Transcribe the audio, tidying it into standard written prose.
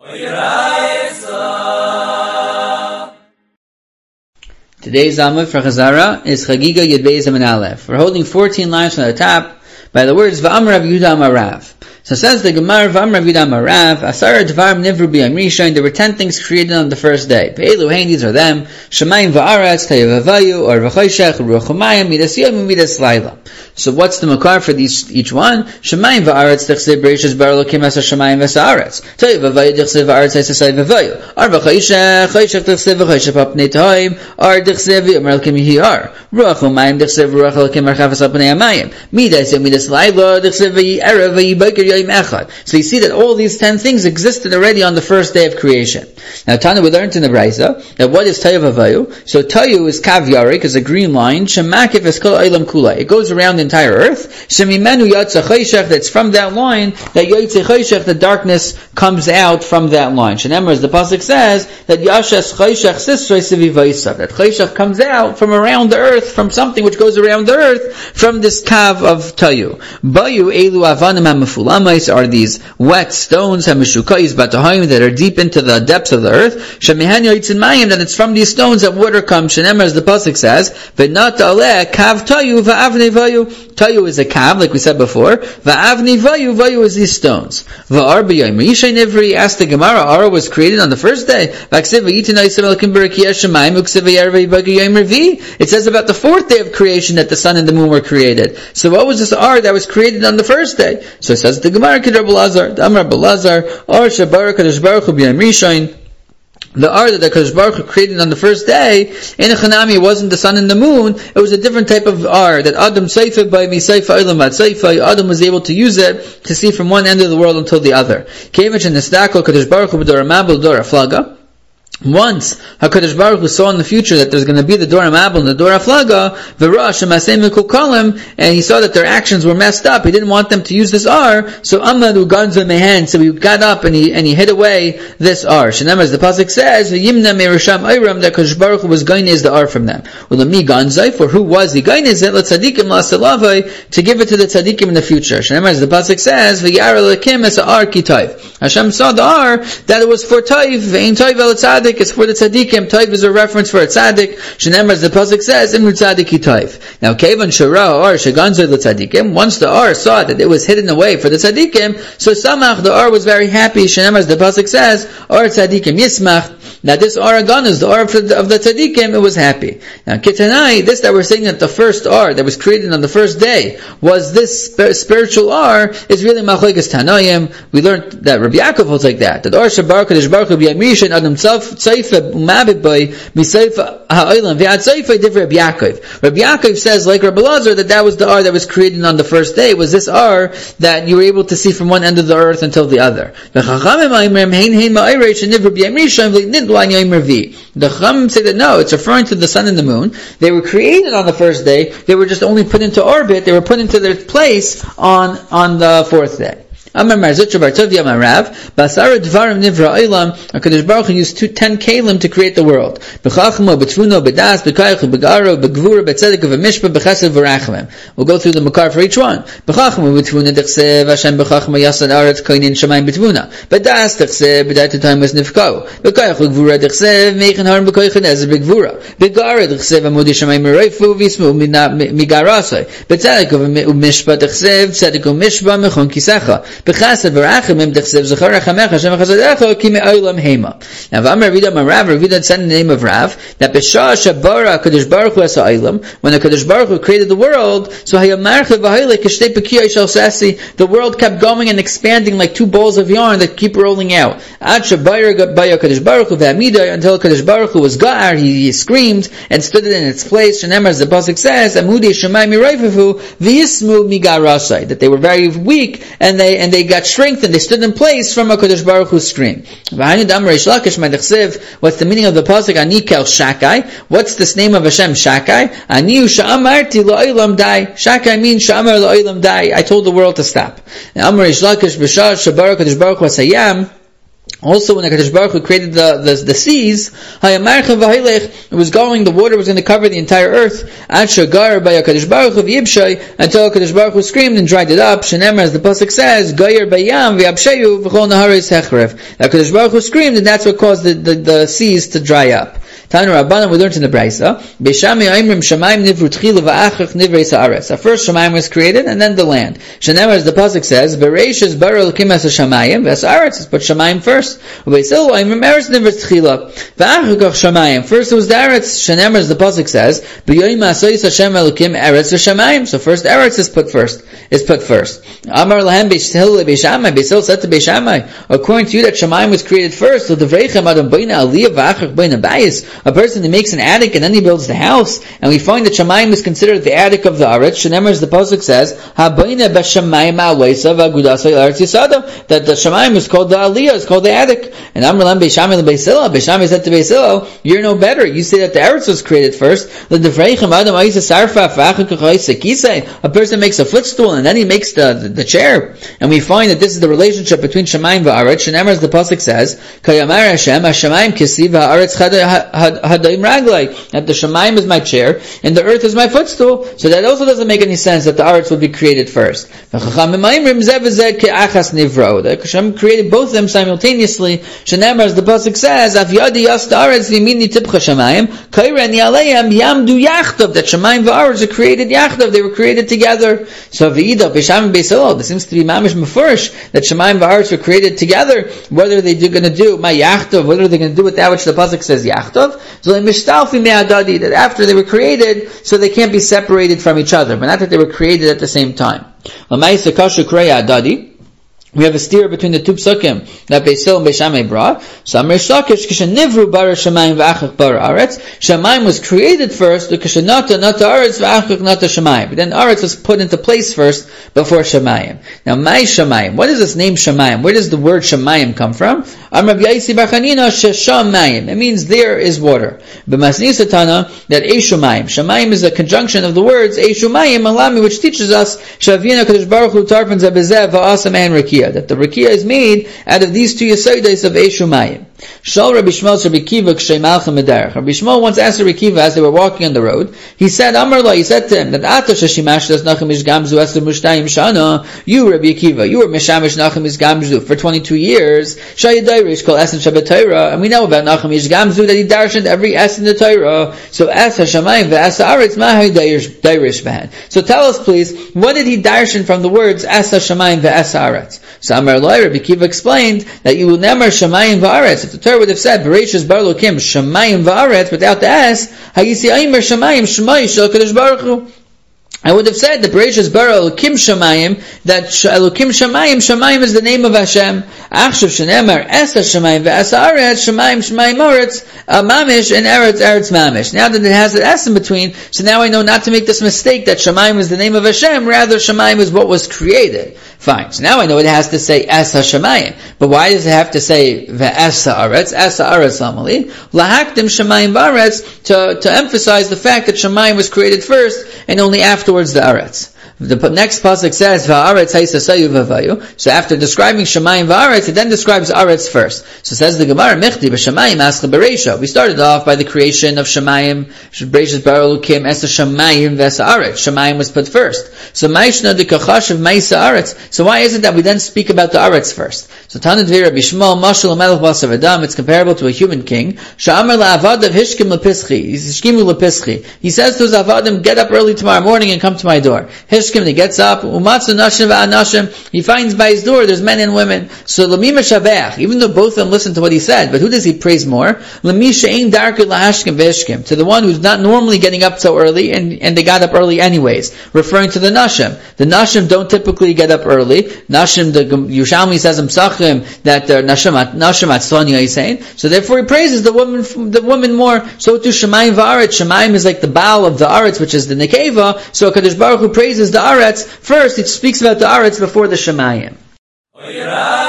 Today's Amud for Chazara is Chagiga Yud Beis Amin Aleph. We're holding 14 lines from the top by the words V'amar Rav Yehuda Amar Rav. So says the Gemara, V'amar Rav Yehuda Amar Rav, Asara Dvarim Nivru B'yam Rishon, there were 10 things created on the first day. Be'elu Hein, these are them, Shemayim V'aretz, Tayu V'avayu, or V'choshech, Ruach Umayim, Midas Yom, Midas Laila. So what's the makar for each one? Shemayim V'aretz, Techseh Bereishis Bar Elokim Asa Shemayim V'aretz. Tayu V'avayu, Techseh V'aretz, Asa Say V'avayu. Or V'choshech, Choshech Techseh V'choshech Apnei Tohim, or Techseh V'yomar Elokim Yihar. Ruach Umayim, Techseh V'ruach Elokim Archafas Apnei Amayim. Midas Yom, Midas Laila, Techseh V'yi'erev V'yibaker Yom Echad. So you see that all these 10 things existed already on the first day of creation. Now, Tana, we learned in the Brayza that what is Tayu V'avayu? So Tayu is Kav Yarik, is a green line. Shemakif is Kol Olam Kula. It goes around the entire earth. Shemimenu Yatsa Choshech, that's from that line, that Yatsa Choshech, the darkness comes out from that line. Shenemar, as the Pasuk says, that Yashas Choshech Sisrei Sivi Vaysav, that Choshech comes out from around the earth, from something which goes around the earth, from this Kav of Tayu. Bayu Elu Avanim HaMefulamais are these wet stones, Hamishukais Batahayim, that are deep into the depths of the earth. Shemihan Yoitzin Mayim, that it's from these stones that water comes. Shenemar, as the Pasuk says, V'nat Aleh Kav Tayu V'avnei Vayu. Tayu is a kav, like we said before. V'avnei Vayu, Vayu is these stones. V'ar b'yom Yishay Nivri, asked the Gemara, Ara was created on the first day. V'aksiv v'yitinai Yisrael Elokim B'rakiyah Shemayim, Uksiv v'yarvei B'gayim Revi. It says about the fourth day of creation that the sun and the moon were created. So what was this Ar that was created on the first day? So it says the Gemara, Kid Rabbi Lazar, Amar Rabbi Lazar, Ar Shabar Kadosh Baruch Hu B'yom Rishon. The Ar that the Kadosh Baruch Hu created on the first day, in a Chanami, it wasn't the sun and the moon, it was a different type of Ar, that Adam Seifa by Mi Seifa Ilam Ad Seifa, Adam was able to use it to see from one end of the world until the other. Kevich and Nistakol Kadosh Baruch Hu B'dor Mabel Dor Aflaga. Once HaKadosh Baruch Hu saw in the future that there's going to be the Dor HaMabel and the Dor HaFlaga, V'rosh HaMaseh Mikol Kolim, and he saw that their actions were messed up. He didn't want them to use this R, so Amadu Ganza Mehen, so he got up and he hid away this R. Shenamar, as the Pasuk says, V'yimna Me'risham Ayram, that HaKadosh Baruch Hu was Gainez the R from them. U'lami Ganzai, for who was he Gainez it? L'tzadikim la'asalavai, to give it to the tzadikim in the future. Shenamar, as the Pasuk says, V'yara l'kim es ha'ar ki tayv. Hashem saw the R, that it was for tayv, v'ein tayv el tzaddik, is for the tzaddikim. Tayv is a reference for a tzaddik. Shenemar, as the pasuk says, Imru tzaddiki tayv. Now, kevan shara ar sheganzoi l'tzaddikim. Once the ar saw that it was hidden away for the tzaddikim, so samach, the ar was very happy. Shenemar, as the pasuk says, ar tzaddikim yismach. Now, this ar agan is the ar of the tzaddikim. It was happy. Now, kitanai, this that we're saying that the first ar that was created on the first day was this spiritual ar is really machlekes tanayim. We learned that Rabbi Yaakov holds like that. That ar shabar kadosh baruch hu b'yam rishon adam Seifa umabit by miseifa ha'olam v'ad seifa divrei Rabbi Yaakov. Rabbi Yaakov says, like Rabbi Lazar, that was the ar that was created on the first day. It was this ar that you were able to see from one end of the earth until the other. The Chacham say that no, it's referring to the sun and the moon. They were created on the first day. They were just only put into orbit. They were put into their place on the fourth day. Amar Marzucha Bar Tovia Amar Rav, Basara Dvarim Nivra Olam, HaKadosh Baruch Hu used 10 kelim to create the world. B'chachmo, b'tfuno, b'das, b'kaychu, b'garo, b'gvura, b'tzedek, b'mishpa, b'chesed, b'rachamim. We'll go through the makar for each one. B'chachmo, b'tfuna, d'chsev, Hashem b'chachmo, yasad aretz, koinin, shamayim, b'tfuna. B'das, d'chsev, b'dayta time was nifkau. B'kaychu, b'gvura, d'chsev, meichin harim, b'koichin, ezer, b'gvura. B'gara, d'chsev, amudi, shamayim, m'reifu, v'ismu, migarasai. B'tzedek, b'mishpa, d'chsev, tzedek, b'mishpa, mechon kisecha. B'chased v'rachamim d'chsev zechar rachamecha Hashem v'chasadecha ki me'olam hema. Now, V'amar Ravida Amar Rav, Ravida said in the name of Rav, that b'shah shabara HaKadosh Baruch Hu es ha'olam, when the HaKadosh Baruch Hu created the world, so hayamarche v'hayle kishtei pekiyah shel sasi, the world kept going and expanding like two balls of yarn that keep rolling out. Ad shabara baya HaKadosh Baruch Hu v'amida, until HaKadosh Baruch Hu was ga'ar, he screamed and stood it in its place. Shenemar, as the pasuk says, amudi shamayim mirayfufu v'yismu migarasai, that they were very weak and they got strengthened, they stood in place from HaKadosh Baruch Hu's screen. What's the meaning of the pasuk? Ani kel shakai. What's this name of Hashem? Shakai. Ani sha'amarti la'olam dai. Shakai means sha'amar la'olam dai. I told the world to stop. Amar Reish Lakish b'shah shabar HaKadosh Baruch Hu hasayam. Also, when HaKadosh Baruch Hu created the seas, it was going, the water was going to cover the entire earth, until HaKadosh Baruch Hu screamed and dried it up. Shenemar, as the pasuk says, Goyer bayam v'yabsheyu v'chol naharis hechrev. HaKadosh Baruch Hu screamed, and that's what caused the seas to dry up. Tanu Rabbanan, we learned in the Braisa, Beishami Aimrim Shamayim Nivru Tchila v'achach Nivrei Sa'aretz. First Shamayim was created, and then the land. Shenemar, as the pasuk says, Bereishis bara Elokim es Shamayim v'Sa'aretz. Let's put Shamayim first. Ubeisilu Aimrim Eretz Nivru Tchila v'achach Shamayim. First it was the Eretz. Shenemar, as the pasuk says, B'yoyim Asayis Hashem Elokim Eretz v'Shamayim. So first Eretz is put first. Amar lahem Beishil Beishamai. Beisil said to Beishamai, according to you that Shamayim was created first, so the Vrechem Adam Beina Aliyah v'achach Beina Bayis. A person who makes an attic and then he builds the house, and we find that Shamayim is considered the attic of the Aretz. Shenemar, as the pasuk says, Habayna b'Shamayim Alweisa v'Agudasay Eretz Yisada, that the Shamayim is called the Aliyah, is called the attic. And Amar lahem Beishamai l'Beisilo. Beishamai said to Beisilo, you're no better. You say that the Eretz was created first. A person makes a footstool and then he makes the chair, and we find that this is the relationship between Shamayim and Aretz. Shenemar, as the pasuk says, Kayamar Hashem Hashamayim Kisi v'Aretz Hadaim Raglai, that the Shamayim is my chair and the earth is my footstool. So that also doesn't make any sense that the Aretz would be created first. The Hashem created both of them simultaneously. Shenemar, as the pasuk says, Avyadi Yas Aretz V'Mini Tipcha Shamayim Kaireni Aleim Yamdu Yachtav, that Shamayim and Aretz are created Yachtav, they were created together. So V'Ida B'Sham Beisilo, there seems to be mamish mefurish that Shamayim and Aretz were created together. Whether they're going to do my Yachtav, whether they're going to do with that which the pasuk says Yachtav, so that after they were created, so they can't be separated from each other, but not that they were created at the same time. We have a steer between the two psukim that Beisil and Beishamai brought. So Amr Shakish Kishanivru bara Shamayim v'achach bara Aretz. Shamayim was created first, Kishanata nata Aretz v'achach nata Shamayim. But then Aretz was put into place first before Shamayim. Now, my Shamayim. What is this name Shamayim? Where does the word Shamayim come from? Amr Yaisi Bachanina Shamayim. It means there is water. But Masni Satana that Eshumayim. Shamayim is a conjunction of the words Eshumayim Alami, which teaches us Shavina Kadosh Baruch Hu Tarpan Zabezev va'asam and Rakia, that the Rakia is made out of these two Yesodais of Eshumayim. Shal Rabbi Shmuel Rabbi Kiva Kshay Malcha Medarech. Rabbi Shmuel once asked Rabbi Kiva as they were walking on the road, he said, Amar La, he said to him, that Ata Shashimash Das Nachem Ish Gamzu Esler Mushtayim Shana, you Rabbi Kiva, you were Mishamish Nachem Ish Gamzu for 22 years, Shayadairish Kol Es in Shabbat Torah, and we know about Nachem Ish Gamzu that he darshaned every Es in the Torah. So Es HaShamayim ve'Es HaAretz Mahai Dairish Behan. So tell us please, what did he darshan from the words Es HaShamayim ve'Es HaAretz? So Amar La, Rabbi Kiva explained that you will never Shamayim v'Aretz. If the Torah would have said Bereshis Bar Elokim Shamayim v'Aretz without the S, Hayisi Aimer Shamayim Shemai Shel Kadosh Baruch Hu, I would have said the Bereshis Bara Elokim Shamayim, that Elokim Shamayim is the name of Hashem. Achshav Shenemar Es HaShamayim ve'Es HaAretz Shamayim Aretz Mamish and Eretz Mamish. Now that it has an S in between, so now I know not to make this mistake that Shamayim is the name of Hashem, rather Shamayim is what was created. Fine. So now I know it has to say Es HaShamayim. But why does it have to say ve'es ha'aretz? Es ha'aretz lamali. Lahakdim Shamayim v'aretz, to emphasize the fact that Shamayim was created first and only afterwards the aretz. The next pasuk says v'aretz ha'yisasayu v'avayu. So after describing Shamayim v'aretz, it then describes aretz first. So says the Gemara, Mechti b'Shamayim ascha b'reisha. We started off by the creation of Shamayim, Bereshis bara Elokim es Shamayim ve'es ha'aretz. Shamayim was put first. So ma'ishna dekachashav ma'is ha'aretz. So why is it that we then speak about the aretz first? So Tanad V'Rabbi Shmuel mashal melech basav adam. It's comparable to a human king. Sha'amar la'avadav hishkim lepischi. Hishkimu lepischi. He says to his avadim, get up early tomorrow morning and come to my door. He gets up, he finds by his door there's men and women. So even though both of them listen to what he said, but who does he praise more? To the one who's not normally getting up so early, and they got up early anyways, referring to the Nashim. The Nashim don't typically get up early. Nashim, the Yerushalmi says that they're Nashim Atzlanya, he's saying. So therefore he praises the woman more. So to Shamayim v'Aretz, Shamayim is like the Baal of the Aretz, which is the Nekeva. So HaKadosh Baruch Hu praises the Aretz first. It speaks about the Aretz before the Shamayim.